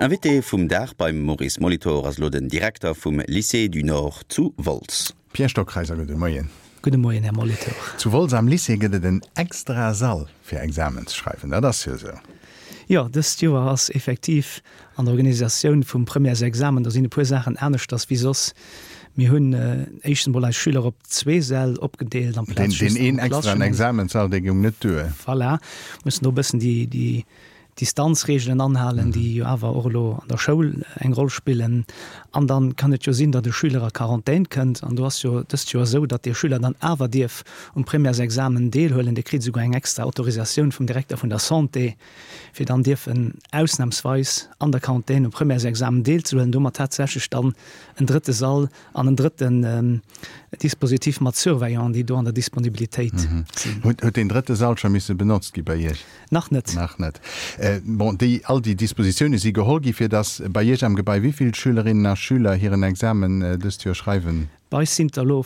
Invité vum Dach beim Maurice Molitor as lo den Direktor vum Lycée du Nord zu Volz. Pierre Stockkreiser gute Moien. Gute Morgen, Herr Molitor. Zu Volz am Lycée gët den extra Saal fir Examens schreiben. Das hier so. Ja, das Jahr ass effektiv an der Organisation vum Premiers Examen, da sind pu Sachen ernstcht das wie sos. Wir hunn Eichenbol als Schüler op 2 Säll opgedeelt am Platz. Den een extra Examensaal de Jung net due. Voilà. Muss no bisssen die Distanzregeln anhalen, die jo awer Orlo an der Schule eng Rolle spielen. An dann kann et jo sinn, dat de Schüler Quarantäne kënnt. An du hast jo das jo so, dat der Schüler dann awer Dirf Premiers Examen deelhhöllen, de krit sogar eng extra Autorisationun vum Direktor vun der Santé, fir dann Dirfen ausnahmsweis an der Quarantäne Premiers Examen deel zu dummer tatsächlich dann en dritte Saal an den dritten Dispositiv mat Surveillant, die du an der Disponibilitéit huet den dritte Saal schon misse benutzt gi bei je. Nach net. Bon, all die Dispositionen sie geholgi fir das bei je am Gebei wieviel Schülerinnen nach Schüler hier ein Examen des Tür schreiben. Bei sind lo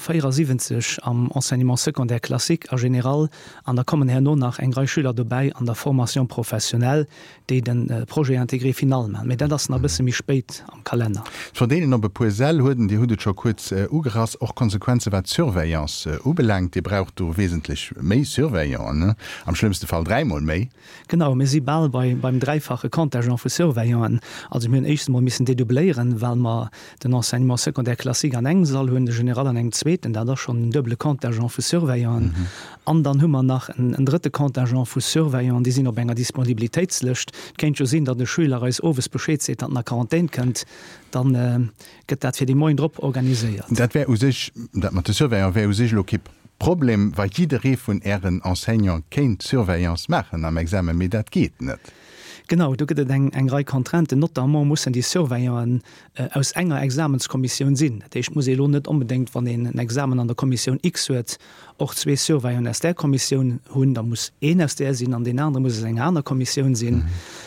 74 am Enseignement sekundär Klassik a general an der kommen her no nach eng 3 Schüler dabei an der Formation professionell, die den Projekt intégré final man. Mit das na bisse mich spät am Kalender. Von denen op Poesel hueden die hudet schon kurz ugeras auch Konsequenze wat Surveillance ubelangt, die braucht du wesentlich méi Surveillant, am schlimmsten Fall 3-mal méi. Genau, mir sie ball beim dreifache Kontingent für Surveillant. Also mir echt mal müssen dedublieren, weil man den Enseignement sekundär Klassik an eng soll hun general an eng zweeten, da das schon doble Kontingent für Surveillant. An dann hummer nach en dritte Kontingent für Surveillant, die sind op enger Disponibilitätslöscht. Kennt jo sinn, dat de Schüler als overes beschéet se, dat na Quarantäne kënnt, dann gëtt dat fir die Moin Drpp organisiert. Dat wär sich, dat man de Surveillant wär sich lo kipp. Problem war jederé vun Ären Enseignant kéint Surveillance machen am Examen, mir dat geht net. Genau, du gët eng Rei Kontrente, notamment mussssen die Surveillant aus enger Examenskommission sinn. Ich muss lo net unbedingt van den Examen an der Kommission X huet och 2 Surveillant aus der Kommission hunn, da muss een aus der sinn, an den anderen muss es eng einer Kommission sinn.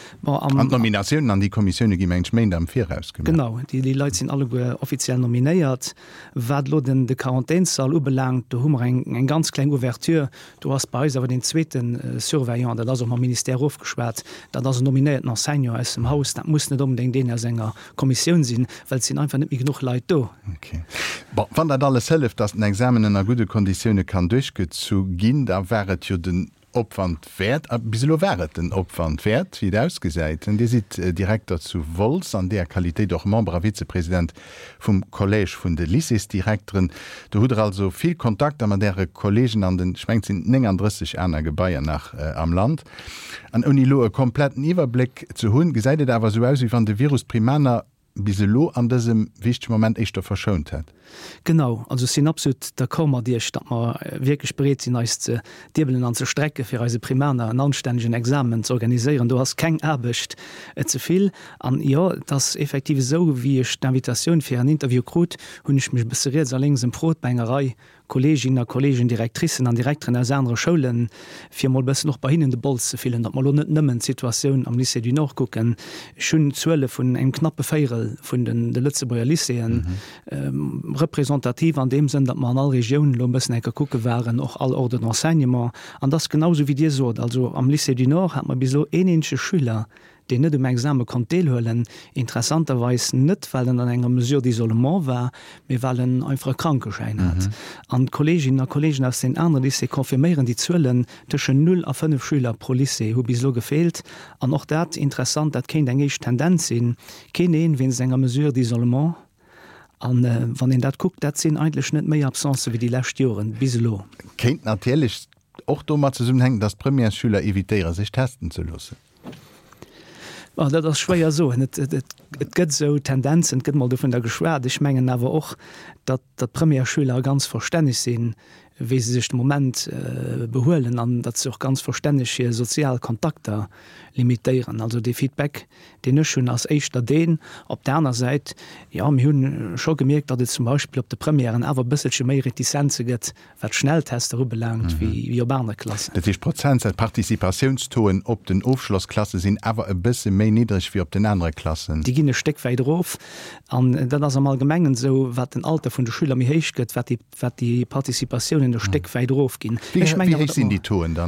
An Nominationen an die Kommission gemeng Mende am Viraus. Genau, die Leute sind alle offiziell nominiert. Wat lo den de Quarantänesaal ubelangt, du hummer eng ganz klein Ouverture. Du hast bei aber den zweiten Surveillant, der das am Minister aufgeschwert, dat das nominiert nach Senior aus dem Haus, dat muss net unbedingt den Sänger Kommission sinn, weil sind einfach net genug Leute do. Okay. Wann dat alles helft, dass ein Examen in gute Konditionen kann durchgeht zu ginn, da wäret jo den Opwand wert, bislo wäret den Opwand wert, wie ausgeseit. Und die sieht Direktor zu Volz an der Qualität doch Membre Vizepräsident vom Collège von der Lycées-Direktorin. Du hat also viel Kontakt an der Kollegen an den schwenkt sind 39 einer Gebäier nach am Land. An Unilo kompletten Überblick zu hun geseidet aber so aus wie van der Virus Primaner biselo an diesem wichtigen Moment echt verschont hat. Genau, also sind absolut der Kommer Dir dat man wirklich bereit sind als Dibelen an zur Strecke für als Primäre an anständigen Examen zu organisieren. Du hast kein Erbecht zu viel an ja, das effektiv so wie ich die Invitation für ein Interview krut und ich mich besseriert so links im Brotbängerei Kolleginnen, Kollegen, Direktrissen an Direktoren aus anderen Schulen viermal besser noch bei ihnen de Ball zu fehlen, dat man nicht nimmen Situation am Lycée du Nord gucken. Schon 12 von einem knappe Feierel von den Lützeburger Lyceen repräsentativ an dem Sinn, dat man an alle Regionen lo bisschen enker gucken waren, auch alle Orden Enseignement. Und das genauso wie dir so. Also am Lycée du Nord hat man bis so einige Schüler, die nicht im Examen konnten teilhören, interessanterweise nicht, weil er an einer Mesure d'Isolement war, wir weil einfach Krankenschein hat. Und Kolleginnen und Kollegen aus den anderen Lycée konfirmieren die Zahlen zwischen 0 und 5 Schüler pro Lycée, wo bis so gefehlt. Und auch das interessant, dass keine englische Tendenz sind, keine wenn es eine Mesure d'Isolement. Und wenn ihr das guckt, das sind eigentlich nicht mehr Absenzen wie die letzten Jahre, bislo. Kennt natürlich auch damit zusammenhängen, dass Premierschüler evitieren, sich testen zu lassen. Das schwer so gëtt so Tendenzen gëtt mal du vun der Geschwert. Ich mengen awer och, dat Premierschüler ganz verständlich sinn, wie sie sich den Moment beholen, an dat sie auch ganz verständliche Sozialkontakte limitieren. Also die Feedback, den schon als echter den op der anderen Seite, ja, wir haben schon gemerkt, dass es zum Beispiel op der Premieren aber ein bisschen mehr Retizenzen gibt, was Schnelltests darüber belangt, wie op andere Klassen. Das ist Prozent der Partizipationstoen op den Aufschlussklasse sind aber ein bisschen mehr niedrig wie op den anderen Klassen. Die gehen ein Stück weit drauf. Und das ist am Allgemeinen so, was den Alter von der Schüler mir heißt, was die Partizipation in der Stück weit drauf gehen. Wie hoch sind die Toen dann?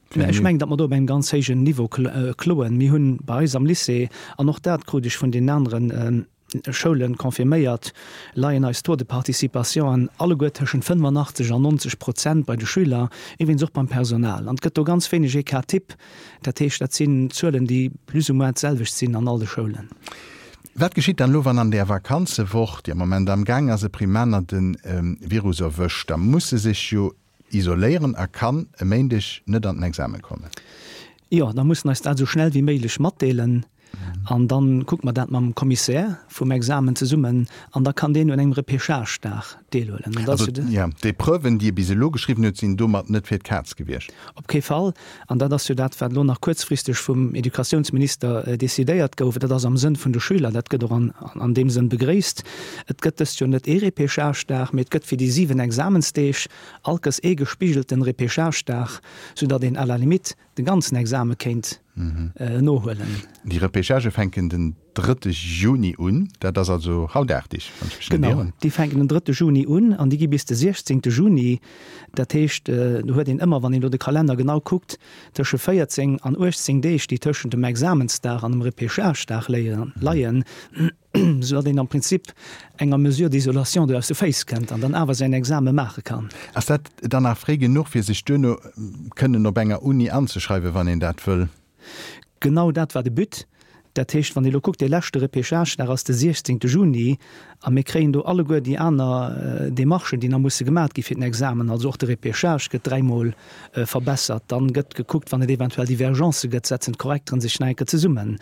Ich mein, dat man do beim ganz hegen Niveau kloen mi hunn bei am Lycée an noch dat krudech vun den anderen Schulen konfirméiert laien als to de Partizipation an alle goetschen 85 an 90% bei de Schüler iwwen such beim Personal. An gëtt ganz wenig Tipp, dat Teech dat sinn zuelen, die plus selwech sinn an alle Schulen. Wat geschieht an Lowan an der Vakanzewocht, ja moment am Gang as se Primänner den Virus erwëcht, da muss sich jo isolieren kann méendech net an den Examen kommen. Ja, da muss so schnell wie méiglech matdeelen. An dann guckt man dat mam Kommissär vum Examen ze summen, an da kann den eng Repechagedach deelen. Ja, de Prüwen, die bis lo geschrieben sind dummer net fir Katz gewircht. Op ke Fall an dat du dat lo nach kurzfristig vum Edukationsminister desideiert gouf, dat am Sinn vun de Schüler dat gët an dem sinn begréist. Et gëtt jo net Repechagedach met gëtt fir die 7 Examensteech alkes gespiegelten Repechagedach, so dat den aller Limit den ganzen Examen kennt. Nohullen. Die Repechage fenken den 3. Juni un, das also hautartig. Genau, die fenken den 3. Juni un, an die gi bis den 16. Juni, dat hecht, du hört den immer, wann du den Kalender genau guckt, tschen 14 an 18 Deeg, die tschen dem Examensdag an dem Repechagedach leiien, so den am Prinzip enger mesure d'Isolation du aus de Face kennt, an dann awer se Examen machen kann. As dat danach fré genug fir sich dënne können op enger Uni anzuschreiben, wann en dat wëll. Genau dat war de Bütt. Dat Techt van de guckt de lächte Repechage der ass de 16. Juni a mé kreen du alle goer die aner de Marchen, die musssse gemat gi fir den Examen, also och de Repechage gët 3mal verbessert, dann gëtt geguckt, wann et eventuell Divergenze gesetzen korrekten sich schneike ze summen.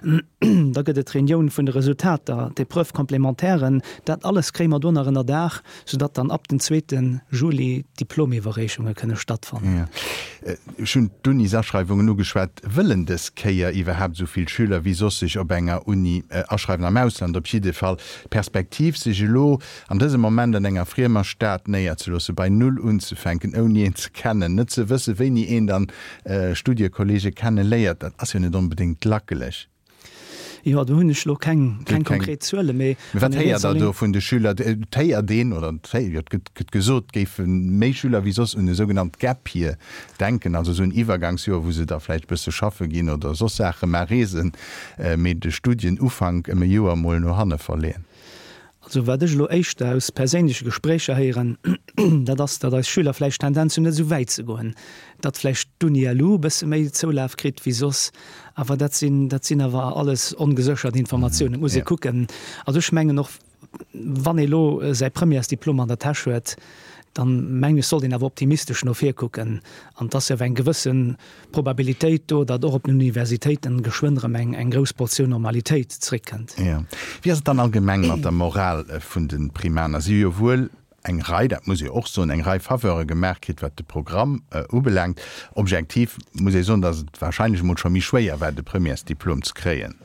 Da gëtt et Reunioun vun de Resultater, de Prüf komplementären, dat alles krémer donnerrenner Dach, sodat dann ab den 2. Juli Diplomiwwerrechungen kënne stattfannen. Ja. Schon dunni Saschreibungen no geschwert willen des Keier iwwerhab soviel Schüler wie sich op enger Uni erschreiben am Ausland op jeden Fall Perspektiv sich lo an diesem Moment en enger friemer Staat näher zu losse bei null unzufänken oni zu kennen net ze wisse wenn nie en dann Studiekollege kennen leiert, dat as net unbedingt lackelig. Ja, du hunnech lo kein konkret Zule méi. vun de Schüler Teier den oder gesot géfen méischüler wie sos un de son Gap hier denken, also so un Iwergangsjoer, wo se derläit bësse schaffe ginn oder so Sache mar Reesen met de Studienufang em Joer moll no hanne verleen. Also werdech lo echt aus persche Gespräche heieren, dat als Schülerfleich Tendenz net so weit ze goen. Datflecht du nie lo bis méi zolaf krit wie sos, aber dat sinn awer alles ongesøchert Informationen muss gucken. Also schmenge noch wann lo sei Premiers Diplom an der Tasche huet, dann menge soll den awer optimistisch noch fir gucken, an dats er en gewissen Probabilitéit do, dat op den Universitäten geschwindere Menge eng gros Portion Normalitéit zrickend. Ja. Wie is dann allgemeng mat der Moral vun den Primären si wohl eng Rei, dat muss auch so eng Rei favore gemerkt, wat de Programm ubelangt. Objektiv muss so, dat wahrscheinlich muss schon mi schwéier werden de Premiers Diplom zu kreen.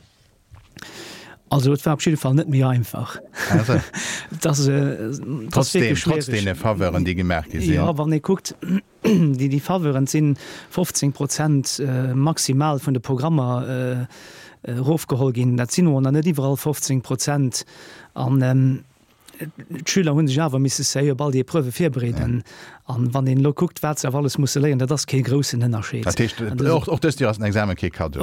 Also war auf jeden Fall net mir einfach. Also, trotzdem Faveuren, die gemerkt sind. Ja, wann ihr guckt, die Faveuren sind 15% maximal von den Programmer raufgeholt gehen. Das sind nur nicht überall 15% an Schüler hun Java miss se bald die Prüfe firbreden an wann den lo guckt wat alles muss leen, dat das ke großen Hinnerscheet. Examen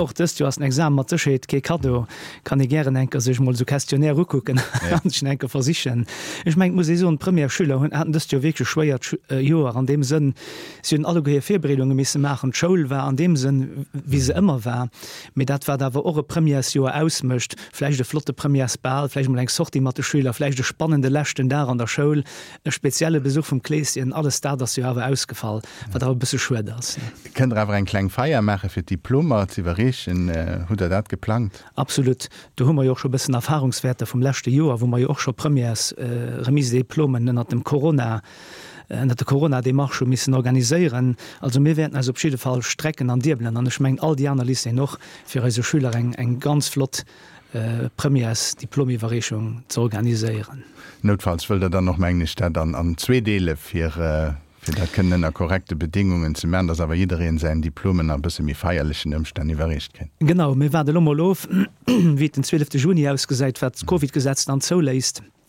ke Kado kann ich gern enker sech mal so questionär rucken enker versichen. Ich mein muss so Premier Schüler hun hatten das jo wirklich schwiert Joer an dem Sinn sie hun alle goe Firbredungen miss machen Schoul war an dem Sinn wie se immer war mit dat war dawer eure Premiers Joer ausmmischt fleisch de flotte Premiersball fleisch mal eng socht die Mathe Schüler fleisch de spannende Lächten da an der Schul e spezielle Besuch vom Kläschen alles da dass hawe ausgefallen wat da bis schwer das Könnt awer ein klein Feier mache fir Diplomer ziwerrechen hu der dat geplant. Absolut, du hummer jo schon bisssen Erfahrungswerte vom letzte Joer, wo man jo auch schon Premiers Remisdiplomen nach dem Corona der Corona de mach schon missen organiieren, also mir werden als op jeden Fall Strecken an Dirblen an schmengt all die Analyse noch fir se Schüler eng ganz flott Premiers Diplomiverrechung zu organisieren. Notfalls will er dann noch mengg Stadt an 2 Deele fir dat können er korrekte Bedingungen zu mehren, dass aber jeder in seinen Diplomen ein bisschen wie feierlichen Umstand überrecht kennt. Genau, mir war der Lommerlof wie den 12. Juni ausgeseit wat COVID-Gesetz dann zo lässt.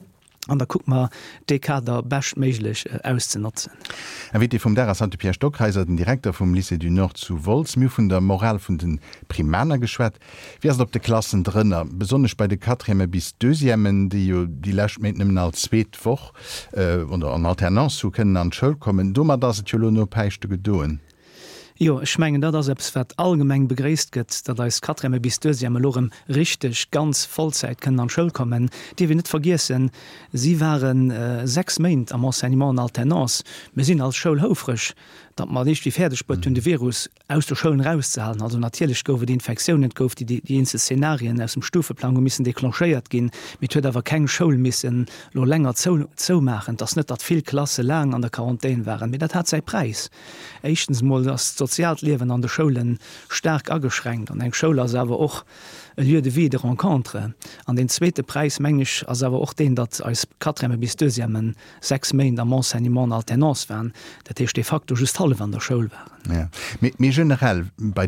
an da guck man de Kader bestmeiglich auszunutzen. Wie vum der Pierre Stockheiser, den Direktor vom Lycée du Nord zu Volz, mir vun der Moral vun den Primaner geschwert, wie op de Klassen drinnner, besonders bei de 4. bis 2. die Lächt mit als Zweetwoch oder an Alternance zu können an Schul kommen, dummer dat no peichte gedoen. Jo ich mengen dat selbst allgemeng begréist gëtt, dat als 4. bis 2. Lorem richtig ganz Vollzeit können an Schul kommen, die wir net vergessen, sie waren 6 Meint am Enseignement Alternance, me sinn als Schulhofrisch, dat man nicht die Pferdesport hun de Virus aus der Schulen rauszuhalen. Also natürlich goufe die Infektionen gouf die inse Szenarien aus dem Stufeplan missen deklancheiert gin, mit huet awer keng Schul missen lo länger zo machen, dats net dat viel Klasse lang an der Quarantäne waren. Mit dat hat sei Preis. Echtens mal das Soziallewen an der Schulen stark ageschränkt an eng Scholer sewer och lieu de vie de rencontre. An den zweite Preis mengsch as awer och den, dat als 4. bis 2. 6 Meint am Enseignement Alternance waren, dat de facto just half an der Schul waren. Ja. Mir generell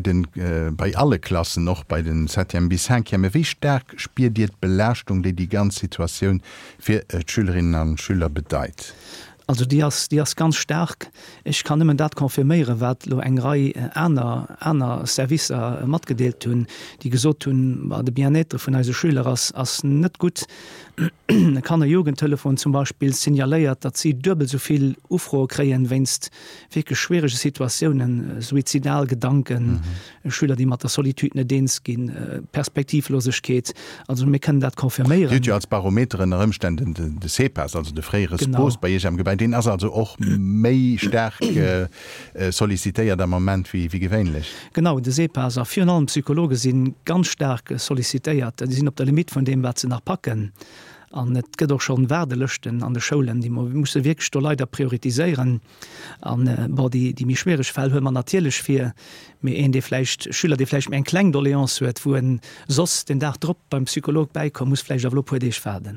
bei alle Klassen noch bei den 7. bis 10. wie stark spielt die Belastung, die ganze Situation für Schülerinnen und Schüler bedeit? Also die ist ganz stark. Ich kann immer dat konfirmieren, wat lo eng Reihe einer Service mat gedeelt hun, die gesot hun war de Bien-être von eise Schüler as net gut. Kann der Jugendtelefon zum Beispiel signaléiert, dat sie doppelt soviel Ufro kreen, wennst wirklich schwere Situationen, Suizidalgedanken, Schüler, die mat der Solitude Dienst gin, Perspektivlosigkeit. Also mir können dat konfirmieren. Ja als Barometer in Rmständen de CPAS, also de freies Post bei am Gebä den as also auch méi stark sollicitéiert der Moment wie gewöhnlich. Genau, de CPAS a 4 Psychologe sind ganz stark sollicitéiert, die sind op der Limit von dem, wat ze nach packen. An net gët doch schon Werdelëchten an de Schulen, die man muss wirklich leider prioritiseieren an die mi schwerisch Fall man natierlech fir mé en delächt Schüler defleich eng kleng Doléanz huet, wo en sos den Dach Dr beim Psycholog beikom muss flläich a lopudeich werden.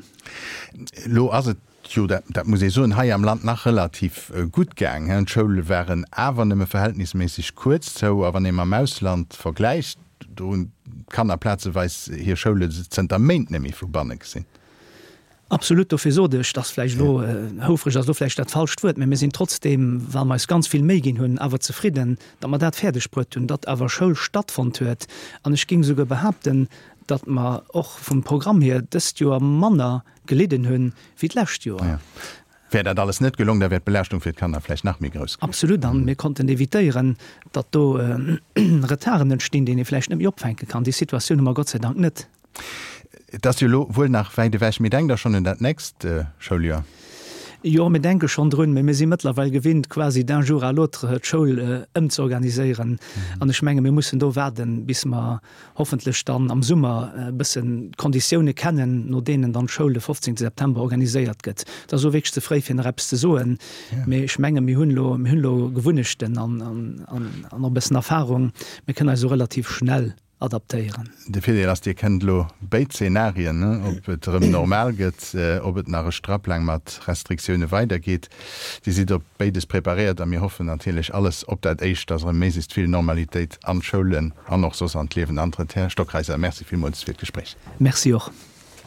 Lo as dat muss so in Hai am Land nach relativ gut gang. Herrn Schule wären awer nimme verhältnismäßig kurz, so awer ne am Ausland vergleicht, du kann er Plätzeweis hier Schule Zentament nämlich verbannig sinn. Absolut dofirch das Fleisch lo hofrich as lofle dat falsch wird, mir sind trotzdem war meist ganz viel megin hunn awer zufrieden, dat man dat Pferderdesprt hun dat awer Schul stattfand huet. An ich ging sogar behaupten, dat man och vom Programm her des Jo Manner geleden hunn wie dlächt Jo. Ja. Dat alles net gelungen, der wird Belastung fir kann derfle nach mir grös. Absolut an mir konnten evitieren, dat do Retaren entstehen, den ichfle im Jobfänke kann. Die Situation immer Gott sei Dank net. Das wohl nach Weide wäch mir denkt da schon in dat nächste Schuljahr. Ja, mir denke schon drin, mir sie mittlerweile gewinnt quasi d'un jour à l'autre Schul zu organisieren. An ich menge, wir müssen da werden, bis wir hoffentlich dann am Sommer bisschen Konditionen kennen, nur denen dann Schule 15. September organisiert geht. Das so wichtigste frei für den Reps zu suchen. Ja. Ich menge, mir hunlo gewünschten an ein bisschen Erfahrung. Wir können also relativ schnell adaptieren. De Fi ass Dir kennt lo beit Szenarien, ob et normal gëtt, ob et nach Straplang mat Restriktionune weitergeht. Die si op beides prepariert, a mir hoffen natürlich alles op dat Eich, dats meist viel Normalitéit anscholen, an noch sos an lewen andere Stockkreiser. Merci vielmals fir d Gespräch. Merci auch.